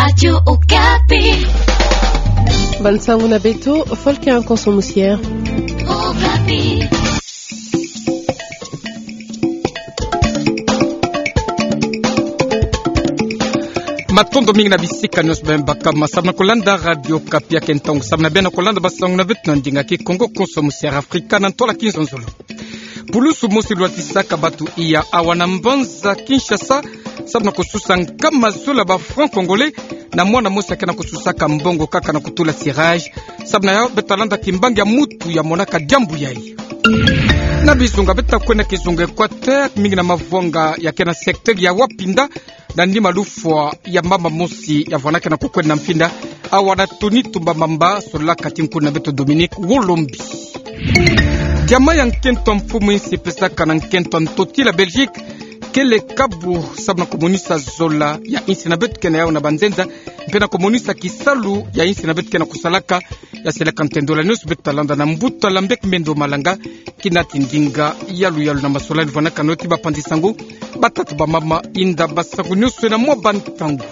Radio Okapi. Bansangu na beto, folk ya nkonso musière. Okapi. Matondo mingi na bisika nyos bemba kama sabna kolanda Radio Okapi kentongo sabna bena kolanda basangu na beto ndinga ki Kongo konso musière Afrika na ntola kinzonzolo. Pulusu mosi lwatisaka batu iya awana mbanza Kinshasa sabna kususa kama zula ba franc congolais na mwana mosi akena kususaka mbongo kaka na kutula sirage sabna yao betalanda kimbangi ya mutu ya monaka jambu yai na bizunga beta kwena kizunga Equateur mingi na mavonga ya kena sekter ya wapinda na ndima lufwa ya mama mosi ya vanake na kukwena mpinda awana tunitumba mamba sola katinku na beto Dominique Wolombi. Diama ya nkento mfumu insi pesaka na nkento ntoti la Belgique kele kabu sabna komunisa zola ya insi na betu kena yao na banzenza mpena komunisa kisalu ya insi na betu kena kusalaka ya seleka ntendola news betu talanda na mbuta lambek mendo malanga kinati ndinga yalu na masola vanaka noti bapandisangu batatu ba mama inda basangu news na mwa bantangu.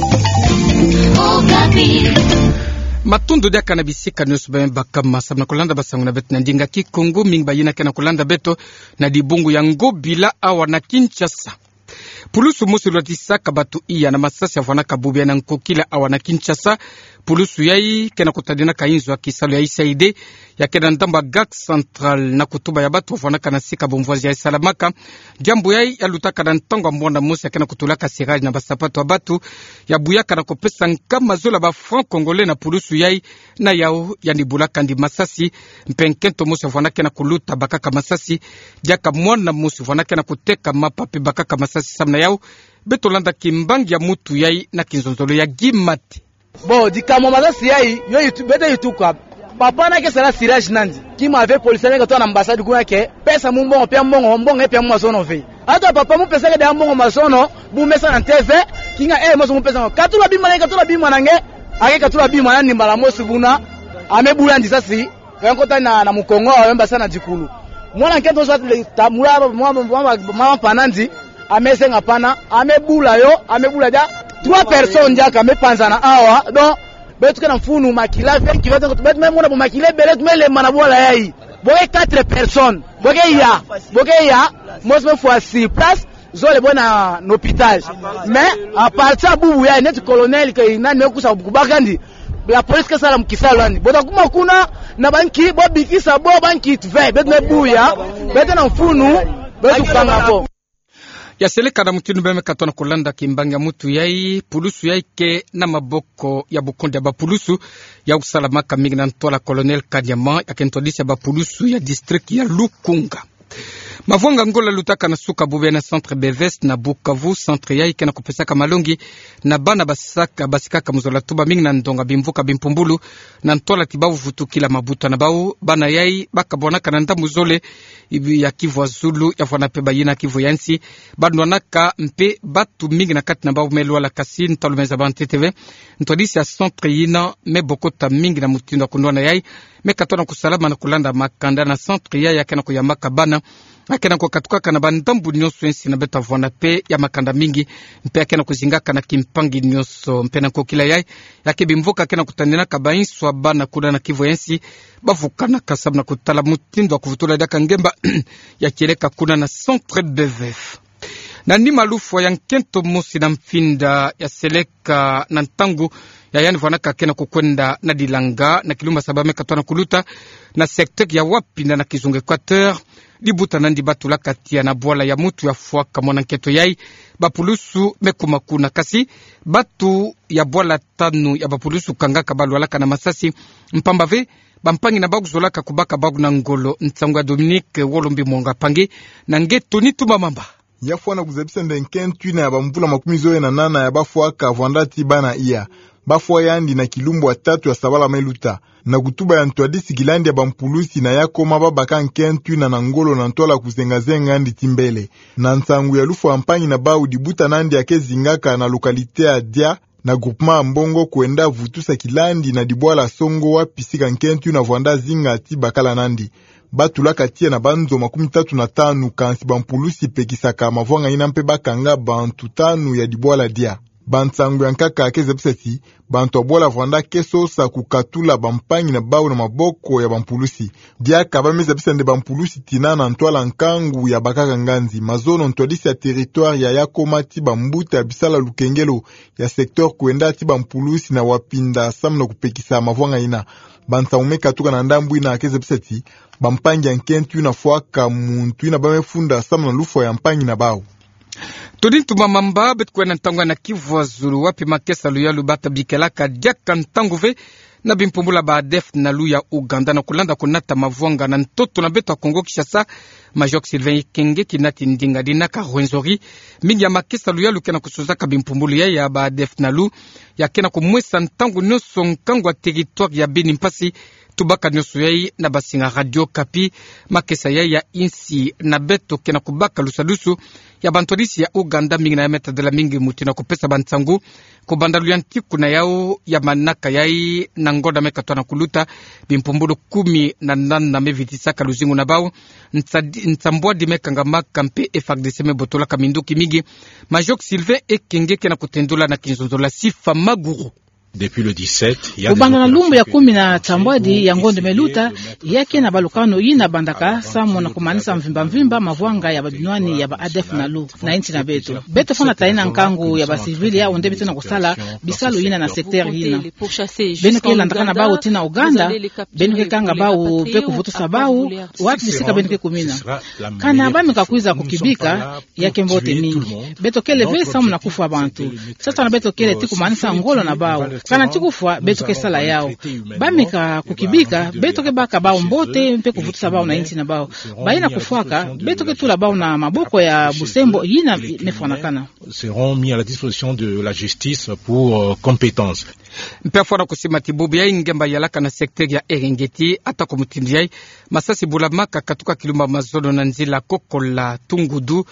Matondo dia kana bisika news bemba kama sabna kolanda basangu na betu na ndinga ki Kongo mingi bayina kena kolanda beto na dibungu ya Ngobila awa na Kinshasa. Pulusu mosi lwatisaka batu iya na masasi ya vanaka bubia na nkokila awa na Kinshasa. Pulusu yai kena kutadina kainzo ya kisalu ya ICID ya kena ndamba Gak Central na kutuba ya batu vanaka na sika bomvozi ya Isalamaka. Jambu yai ya lutaka na ntango mwanda mosi ya kena kutulaka siraji na basapato wa batu ya buyaka na kopesa nkama zola ba franc congolais na pulusu yai na yao ya nibulaka ndi masasi mpenkento mosi ya vanaka na kuluta bakaka masasi jaka mwanda mosi vanaka na kuteka mapape bakaka masasi samna yao betolanda kimbangi ya mutu yai na kinzonzolo ya Gimati. Bon, dikamo mazasi yai yo bete yutuka papa na kesala sirage nandi kima avec policier ka to na ambassade kuna ke pesa mumbongo pia mbongo e pia mwasono ve ato papa mu pesa ke da mbongo masono bu mesa na TV kinga mo pesa katula bima nange ake katula bima nani mbala mosi buna amebula ndisasi kankota na mukongo awemba sana dikulu mwana nkento zo tamula mama panandi amesenga pana amebula ja 3 personnes jaka mepanzana awa donc betu kana mfunu makila vya kivata ko betu memona bo makile bele tumele manabola yai boye 4 personnes boye ya mosme fois 6 place zole bona hôpital mais à partir bubu ya net colonel ke nani okusa kubakandi la police ka sala mkisalani boda kuma kuna na banki bo bikisa bo banki tve betu mebuya betu na mfunu betu kanga bo ya seleka na mutinu beme katona kolanda kimbanga mutu yai pulusu yai ke na maboko ya bukonde ba pulusu ya usalamaka mingi na ntola colonel Kadiama ya kentodisha ba pulusu ya district ya Lukunga. Mavonga ngola lutaka na suka bube na centre Beves na Bukavu centre yai ke na kupesaka malongi na bana basikaka muzola tuba mingi na ndonga bimvuka bimpumbulu na ntola tibavu vutukila mabuta na bau bana yai bakabonaka na nda muzole ya Kivu Zulu ya fana pe bayina Kivu yansi bandwanaka mpe batu mingi na kati na bau melwa la kasi ntalumeza ba TTV ntodisi ya centre yina me bokota mingi na mutindo kundwana yai me katona kusalama na kulanda makanda na centre yai yakena kuyamaka bana akena kwa katukaka na bandambu nyoso ensi na beta vwana pe ya makanda mingi mpe akena kuzingaka na kimpangi nyoso mpe na kokila yai yake bimvuka akena kutandina kabainswa bana kuna na Kivu ensi bavukana kasab na kutala mutindo kuvutula daka ngemba ya kireka kuna na centre de vef na ni malufu ya nkento mosi na mfinda ya seleka na ntangu ya yani vanaka kena kukwenda na dilanga na kilumba sabame katwana kuluta na sekter ya wapinda na kizungu Equateur dibuta nandi batula katia na bwala ya mutu ya fuaka mwana nketo yai bapulusu mekumakuna kasi batu ya bwala tanu ya bapulusu kangaka balwalaka na masasi mpambave bampangi na bagu zolaka kubaka bagu na ngolo ntsangu ya Dominique Wolombi mwanga pangi na ngeto ni tumamamba yafwana kuzabisa ndenkentu na bamvula makumi zoe na nana ya bafuaka vandati bana iya bafwa yandi na kilumbu wa tatu ya sabala meluta na kutuba ya ntwadisi kilandi ya bampulusi na yakoma babaka nkentu na nangolo na ntola kuzengazenga andi timbele na nsangu ya lufu ampangi na bau dibuta nandi yake zingaka na lokalite ya dia na groupema mbongo kuenda vutusa kilandi na dibwala songo wa pisika nkentu na vwanda zinga ati bakala nandi batulaka tia na banzo 35 kansi bampulusi pekisaka mavwanga ina mpe bakanga bantu tanu ya dibwala dia Bantsangu yankaka akeza bisati bantu abola vanda keso sa kukatula bampangi na bawu na maboko ya bampulusi diaka bameza bisande bampulusi tina na ntwala nkangu ya bakaka nganzi mazono ntwadisi ya territoire ya yakoma ti bambuta ya bisala lukengelo ya sektor kuenda ti bampulusi na wapinda samna kupekisa mavwanga ina bantsangu katuka na ndambu ina akeza bisati bampangi ya nkentu na fuaka muntu ina bamefunda samna lufo ya mpangi na bawu. Tudintu mamba betkwena ntangwa na Kivu Azulu wapi makesa luya lubata bikelaka diaka ntanguve na bimpumbula ba ADF na luya Uganda na kulanda kunata mavwanga na ntoto na beto Kongo Kishasa Majok Sylvain Kenge kinati ndinga dina ka Rwenzori mingi ya makesa luya lukena kusuzaka bimpumbulu ya ba ADF na lu ya kena kumwesa ntangu nyoso nkangwa territoire ya Beni Mpasi tubaka nyoso yai na basinga Radio Kapi makesa yai ya insi na beto kena kubaka lusalusu ya bantolisi ya Uganda mingi na ya meta de la mingi mutina kupesa bantsangu kubandalu ya ntiku na yao ya manaka yai na ngoda mekatwa na kuluta bimpumbulu 18 na mevitisaka luzingu na bao ntambua di mekanga makampe FARDC mebotola kaminduki mingi Majok Sylvain Ekenge kena kutendula na kinzonzola Sifa Maguru. Depuis le 17 ubanda na lumbu ya 10 na tambwadi ya ngondo meluta yake na balukano yina bandaka samo na kumanisa mvimba mavwanga ya badunwani ya ba ADF na lu na inchi na beto fona taina nkangu ya ba civili ya onde bitu na kusala bisalo yina na secteur yina beno ke landaka na bawo tina Uganda beno ke kanga bawo pe kuvutu sabawu watu bisika beno ke kumina kana bamika kuiza kukibika yake mbote mingi beto ke leve samo na kufa abantu sasa na beto ke ti kumanisa ngolo na bawo kana tikufwa beto ke sala yao bamika kukibika beto ke baka bao mbote mpe kuvutusa bao na inchi na bao baina kufwaka beto ke tula bao na maboko ya Busembo yina mefonakana seront mis à la disposition de la justice pour compétence mpefona kusima tibubu ya ingemba yalaka na sekter ya Erengeti ata kumutindi yai masasi bulamaka katuka kilumba mazono na nzila kokola tungudu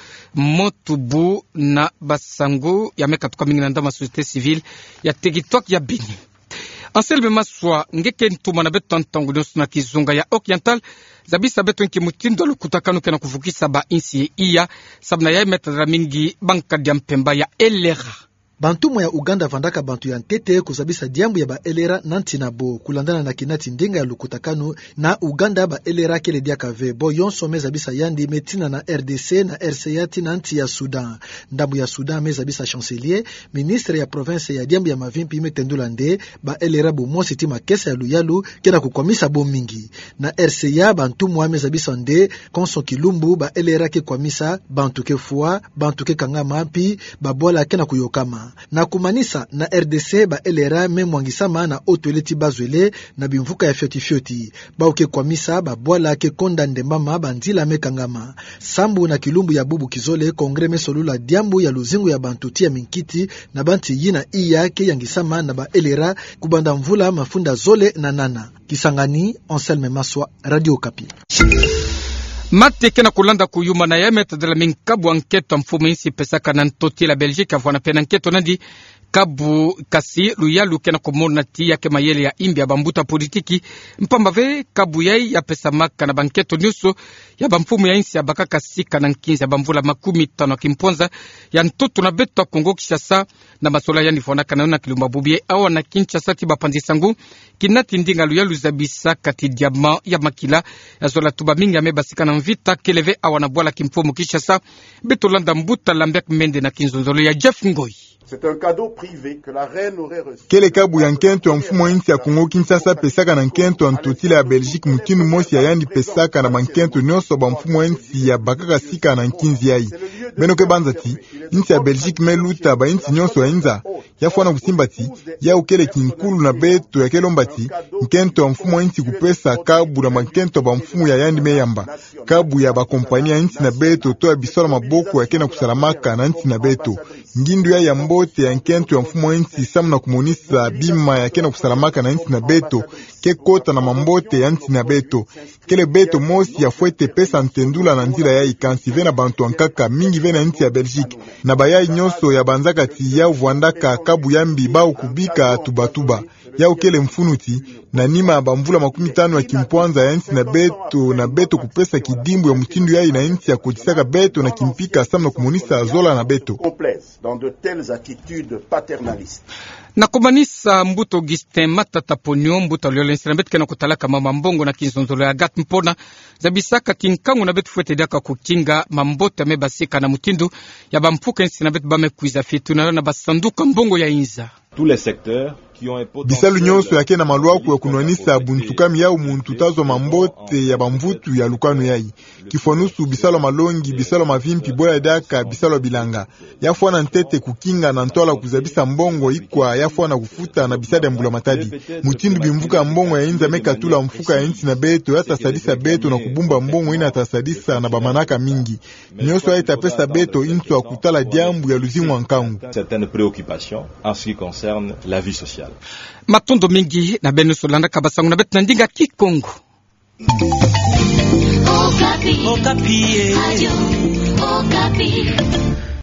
motubu na basangu ya mekatuka mingi na ndama société civile ya territoire ya Beni. Anselme Maswa ngeke ntuma na beto ntangu nyoso na kizunga ya Oriental zabisa beto nki mutindo lukutakanu kena kuvukisa ba insi iya sabna ya metadra mingi banka dia mpemba ya elera. Bantumo ya Uganda vandaka bantu ya ntete kuzabisa diambu ya ba elera nanti na bo kulandana na kinati ndinga ya lukutakanu na Uganda ba elera kele diakave bo yonso mezabisa yandi metina na RDC na RCA tinanti ya Sudan. Ndambu ya Sudan mezabisa chancelier, ministre ya province ya diambu ya mavimpi metendula nde ba elera bo mosi tima kesa ya luyalu kena kukwamisa bo mingi. Na RCA bantumo mezabisa nde konso kilumbu ba elera ke kwamisa bantu ke fua, bantu ke kangama pi babola kena kuyokama. Na kumanisa na RDC ba elera memwangisama na otoleti bazwele na bimvuka ya fioti bauke kwamisa ba bwala ke konda ndembama bandila mekangama sambu na kilumbu ya bubu kizole kongre mesolula diambu ya luzingu ya bantuti ya minkiti na banti yina iya ke yangisama na ba elera kubanda mvula mafunda zole na nana Kisangani. Anselme Maswa, Radio Kapi. Mateke na kulanda kuyuma na yameta de la minkabu anketo mfumo insi pesaka na ntoti la Belgique avwana pena anketo nandi kabu kasi luyalu kena komona ti yake mayele ya imbi ya bambuta politiki mpambave kabu yai ya pesa maka na banketo nyuso ya bamfumu ya insi ya bakaka sika na nkinzi ya bamvula 15 kimponza ya ntoto na beto Kongo Kishasa na masola ya nifona kanana kilumba bubie awa na Kinshasa ti bapanzi sangu kinati ndinga luyalu zabisa kati diama ya makila ya zola tuba mingi ya mebasika na mvita keleve awa na bwala kimfumu Kishasa beto landa mbuta lambek mende na kinzonzolo ya Jeff Ngoi. C'est un cadeau privé que la reine aurait reçu. Kele kabu ya nkento ya mfumo insi ya Kongo Kinshasa pesaka na nkento ya ntotila ya Belgique mutinu mosi ya yandi pesaka na bankento nyoso ba mfumo insi ya bakaka sika na nkinzi yai. Beno ke banzati, insi ya Belgique meluta ba insi nyoso ya inza, ya fwana kusimbati, ya ukele kinkulu na beto ya kelombati, nkento ya mfumo insi kupesa kabu na bankento ba mfumo ya yandi meyamba. Kabu ya ba kompania insi na beto to ya bisola maboko ya kena kusalamaka na insi na beto. Ngindu ya mbote ya nkento ya mfumo insi samu na kumonisa bima ya kena kusalamaka na insi na beto ke kota na mambote ya insi na beto kele beto mosi ya fuete pesa ntendula na nzila ya ikansi vena bantu ankaka mingi vena insi ya Belgique na bayai nyoso ya banzaka ti ya uvwandaka kabu yambi bao kubika tubatuba ya ukele mfunuti na nima bamvula 15 ya kimpwanza ya nchi na beto kupesa kidimbu ya mutindu yai na nchi ya kotisaka beto na kimpika samna kumonisa zola na beto na kumanisa Mbuto Augustin Matata Ponyo Mbuto aliolensi betu kena kutalaka mama mbongo na kinzonzolo ya gat mpona zabisaka kinkangu na betu fuete diaka kukinga mambote amebasika na mutindu ya bampuka nsi na betu bamekuiza fitu na basanduka mbongo ya inza tous les secteurs bisalu nyonso yake na maluaku ya kunwanisa buntukami yau muntu tazo mambote ya bamvutu ya lukano yai kifonusu bisalo malongi bisalo mavimpi boya daka bisalo bilanga yafwana ntete kukinga na ntola kuzabisa mbongo ikwa yafwana kufuta na bisade mbula matadi mutindu bimvuka mbongo ya inza meka tula mfuka ya inchi na beto yata sadisa beto na kubumba mbongo ina tasadisa na bamanaka mingi nyoso ya itapesa beto intu akutala diambu ya luzimu wankangu certaines préoccupations en ce qui concerne la vie sociale. Matondo mingi na benu solanda kabasangu na betu na ndinga Kikongo. Okapi. Okapi.